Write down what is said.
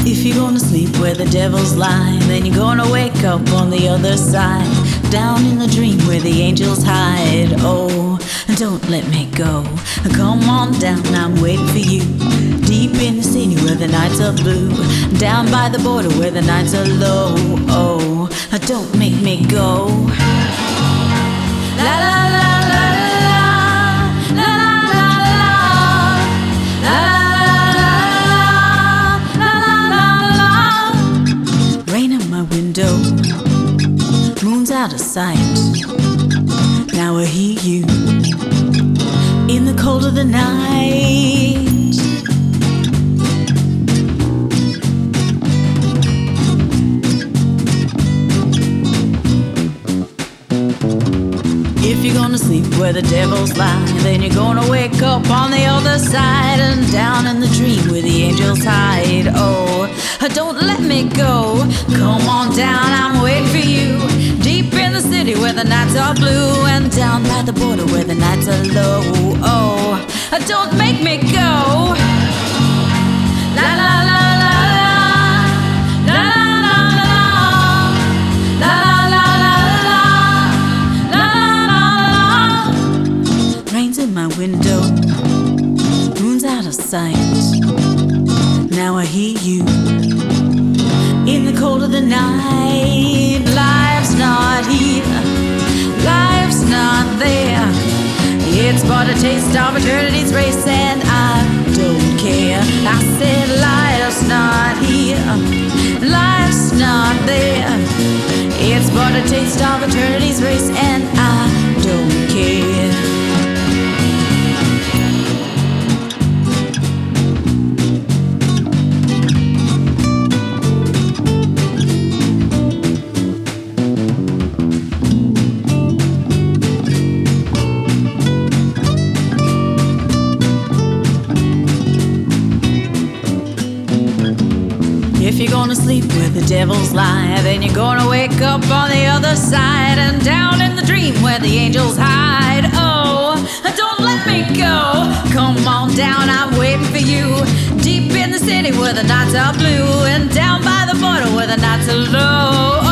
If you're gonna sleep where the devils lie, then you're gonna wake up on the other side, down in the dream where the angels hide. Oh, don't let me go. Come on down, I'm waiting for you. Deep in the city where the nights are blue, down by the border where the nights are low. Oh, don't make me go. La la la la la, la la la la, la la la la. Rain on my window, moon's out of sight. Now I hear you in the cold of the night. If you're gonna sleep where the devils lie, then you're gonna wake up on the other side, and down in the dream where the angels hide. Oh, don't let me go. Come on down, I'm waiting for you. Deep in the city where the nights are blue, and down by the border where the nights are low. Oh, don't make me go. La la la la la, la la la la, la la la la. Rain's in my window, moon's out of sight. Now I hear you in the cold of the night. Life's not here, life's not there. It's but a taste of eternity's race, and I don't care. I said life's not here, life's not there. It's but a taste of eternity's race, and I don't care. If you're gonna sleep where the devils lie, then you're gonna wake up on the other side, and down in the dream where the angels hide. Oh, don't let me go. Come on down, I'm waiting for you. Deep in the city where the nights are blue, and down by the border where the nights are low.